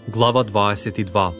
Глава 22.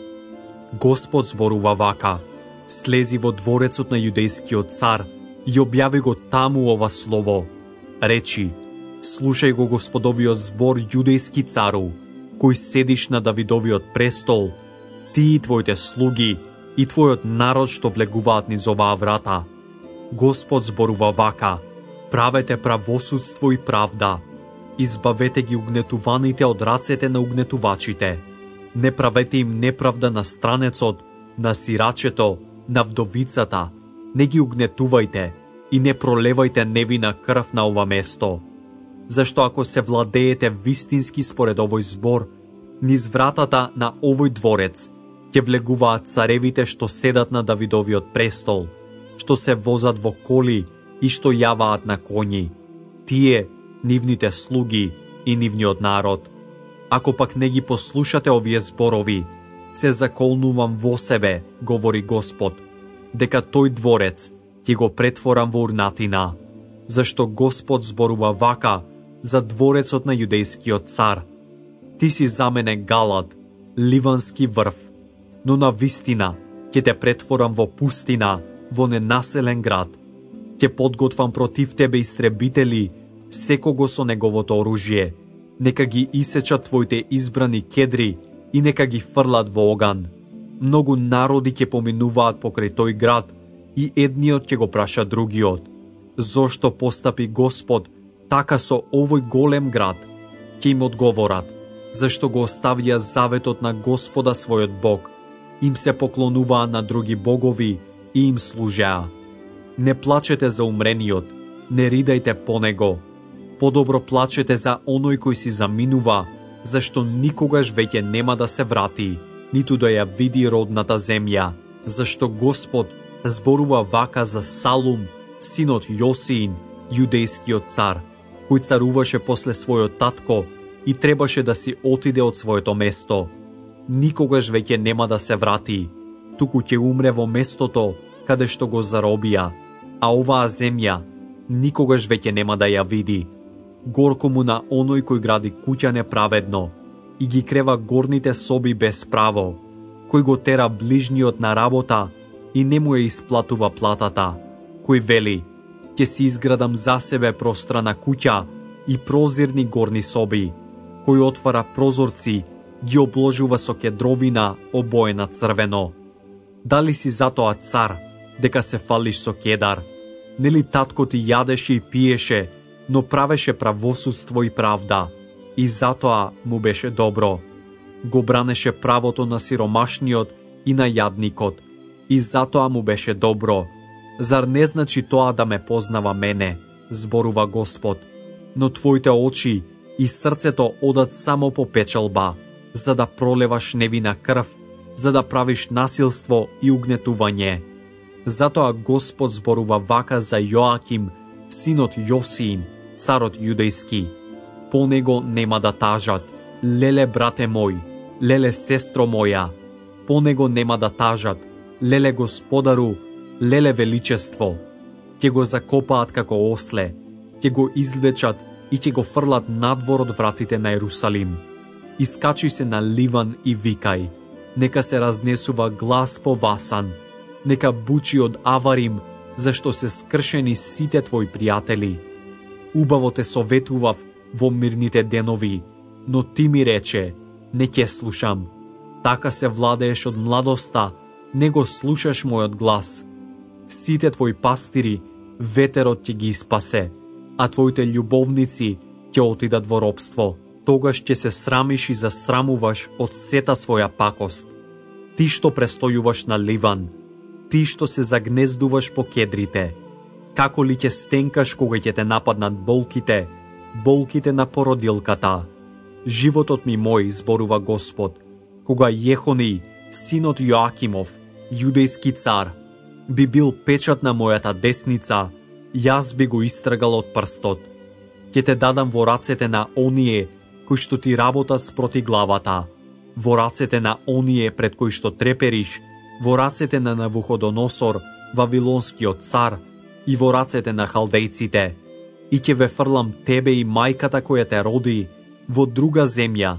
Господ зборува вака: слези во дворецот на јудејскиот цар и објави го таму ова слово. Речи: слушај го Господовиот збор, јудејски цару, кој седиш на Давидовиот престол, ти и твоите слуги и твојот народ што влегуваат низ оваа врата. Господ зборува вака: правете правосудство и правда, избавете ги угнетуваните од рацете на угнетувачите. Не правете им неправда на странецот, на сирачето, на вдовицата, не ги угнетувајте и не пролевајте невина крв на ова место. Зашто ако се владеете вистински според овој збор, низ вратата на овој дворец ќе влегуваат царевите што седат на Давидовиот престол, што се возат во коли и што јаваат на коњи, тие, нивните слуги и нивниот народ. Ако пак не ги послушате овие зборови, се заколнувам во себе, говори Господ, дека тој дворец ќе го претворам во урнатина, зашто Господ зборува вака за дворецот на јудејскиот цар. Ти си за мене Галад, ливански врв, но на вистина ќе те претворам во пустина, во ненаселен град. Ќе подготвам против тебе истребители, секого со неговото оружје. Нека ги исечат твоите избрани кедри и нека ги фрлат во оган. Многу народи ќе поминуваат покрај тој град и едниот ќе го праша другиот: зошто постапи Господ така со овој голем град? Ќе им одговорат: зашто го оставија заветот на Господа својот Бог, им се поклонуваа на други богови и им служеа. Не плачете за умрениот, не ридајте по него. Подобро плачете за оној кој си заминува, зашто никогаш веќе нема да се врати, ниту да ја види родната земја. Зашто Господ зборува вака за Салум, синот Јосиин, јудејскиот цар, кој царуваше после својот татко и требаше да си отиде од своето место. Никогаш веќе нема да се врати, туку ќе умре во местото каде што го заробија, а оваа земја никогаш веќе нема да ја види. Горко му на оној кој гради куќа неправедно и ги крева горните соби без право, кој го тера ближниот на работа и не му ја исплатува платата, кој вели: ќе си изградам за себе пространа куќа и прозирни горни соби, кој отвара прозорци, ги обложува со кедровина обоена црвено. Дали си затоа цар, дека се фалиш со кедар? Нели татко ти јадеше и пиеше, но правеше правосудство и правда, и затоа му беше добро. Го бранеше правото на сиромашниот и на јадникот, и затоа му беше добро. Зар не значи тоа да ме познава мене, зборува Господ? Но твоите очи и срцето одат само по печалба, за да пролеваш невина крв, за да правиш насилство и угнетување. Затоа Господ зборува вака за Јоаким, синот Јосиин, царот јудејски: по него нема да тажат: леле брате мој, леле сестро моја. По него нема да тажат: леле господару, леле величество. Ќе го закопаат како осле, ќе го извлечат и ќе го фрлат надвор од вратите на Ерусалим. Искачи се на Ливан и викај: нека се разнесува глас по Васан, нека бучи од Аварим, зашто се скршени сите твои пријатели. Убаво те советував во мирните денови, но ти ми рече: не ќе слушам. Така се владееш од младоста, не го слушаш мојот глас. Сите твои пастири ветерот ќе ги спасе, а твоите љубовници ќе отидат во робство. Тогаш ќе се срамиш и засрамуваш од сета своја пакост. Ти што престојуваш на Ливан, ти што се загнездуваш по кедрите, како ли ќе стенкаш кога ќе те нападнат болките, болките на породилката. Животот ми мој, зборува Господ, кога Јехони, синот Јоакимов, јудејски цар, би бил печат на мојата десница, јас би го истргал од прстот. Ќе те дадам во рацете на оние кои што ти работат спроти главата, во рацете на оние пред кои што трепериш, во рацете на Навуходоносор, вавилонскиот цар, и во рацете на халдејците, и ќе ве фрлам тебе и мајката која те роди во друга земја,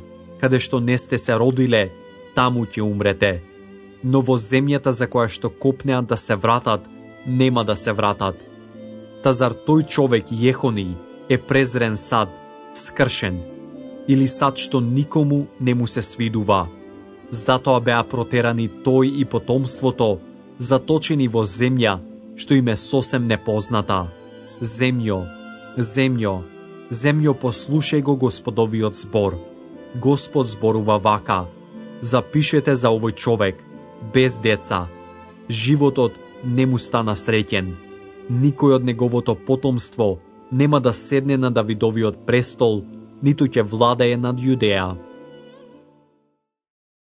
каде што не сте се родиле, таму ќе умрете. Но во земјата за која што копнеат да се вратат, нема да се вратат. Та зар тој човек Јехони е презрен сад, скршен, или сад што никому не му се свидува? Затоа беа протерани тој и потомството, заточени во земја што им е сосем непозната. Земјо, земјо, земјо, послушај го Господовиот збор. Господ зборува вака: запишете за овој човек, без деца. Животот не му стана среќен. Никој од неговото потомство нема да седне на Давидовиот престол, ниту ќе владее над Јудеја.